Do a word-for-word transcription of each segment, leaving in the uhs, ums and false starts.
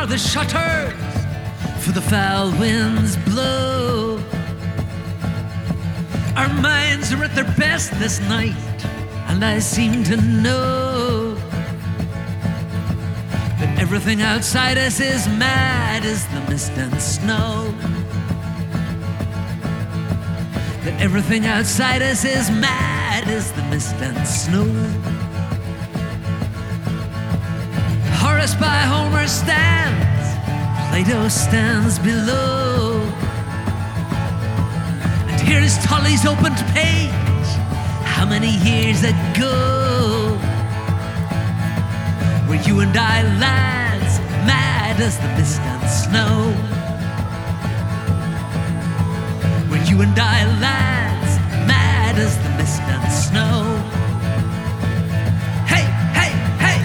are the shutters, for the foul winds blow. Our minds are at their best this night, and I seem to know that everything outside us is mad as the mist and snow. That everything outside us is mad as the mist and snow. Horace by Homer stands, Plato stands below. And here is Tully's opened page, how many years ago? Were you and I lads mad as the mist and snow? Were you and I lads mad as the mist and snow? Hey, hey, hey!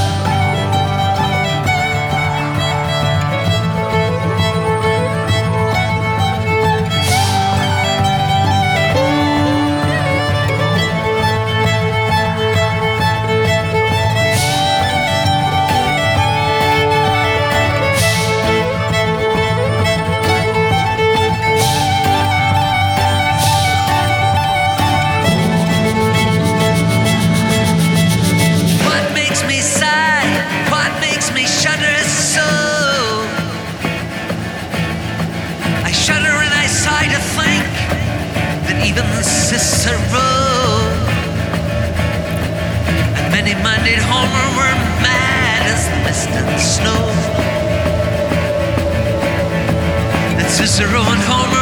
Even Cicero and many-minded Homer were mad as the mist and snow. And Cicero and Homer